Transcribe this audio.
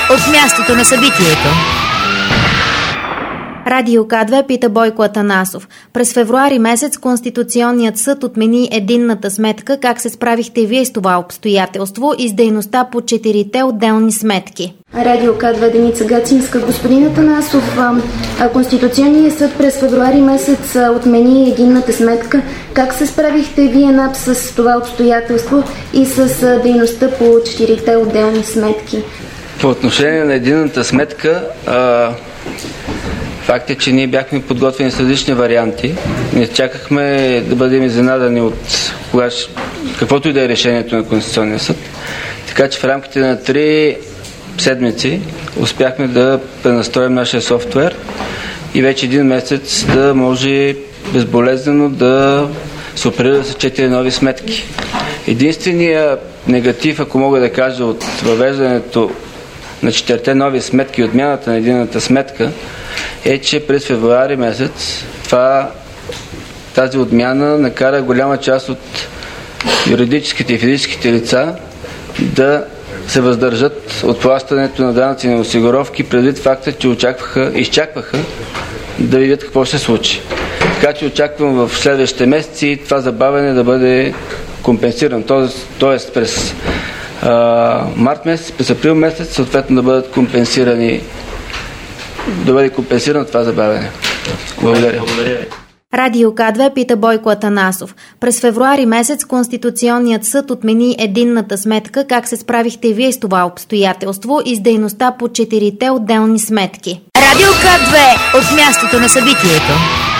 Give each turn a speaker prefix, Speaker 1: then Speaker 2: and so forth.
Speaker 1: от мястото на събитието.
Speaker 2: Радио К2 пита Бойко Атанасов. През февруари месец Конституционният съд отмени единната сметка. Как се справихте вие с това обстоятелство и с дейността по 4-те отделни сметки?
Speaker 3: Радио К2, Деница Гацинска. Господин Атанасов, Конституционният съд през февруари месец отмени единната сметка. Как се справихте вие НАП с това обстоятелство и с дейността по 4-те отделни сметки?
Speaker 4: По отношение на единната сметка, факт е, че ние бяхме подготвени с различни варианти. Не чакахме да бъдем изненадани от каквото и да е решението на Конституционния съд. Така че в рамките на 3 седмици успяхме да пренастроим нашия софтуер и вече 1 месец да може безболезнено да се оперира с 4 нови сметки. Единственият негатив, ако мога да кажа, от въвеждането на 4-те нови сметки и отмяната на единната сметка е, че през февруари месец тази отмяна накара голяма част от юридическите и физическите лица да се въздържат от плащането на данъци и осигуровки, предвид факта, че изчакваха да видят какво ще се случи. Така че очаквам в следващите месеци това забавяне да бъде компенсирано. Тоест през март месец, през април месец, съответно да бъде компенсирано това забавяне. Благодаря.
Speaker 2: Радио К2 пита Бойко Атанасов. През февруари месец Конституционният съд отмени единната сметка. Как се справихте вие с това обстоятелство и с дейността по 4-те отделни сметки?
Speaker 1: Радио К2 от мястото на събитието.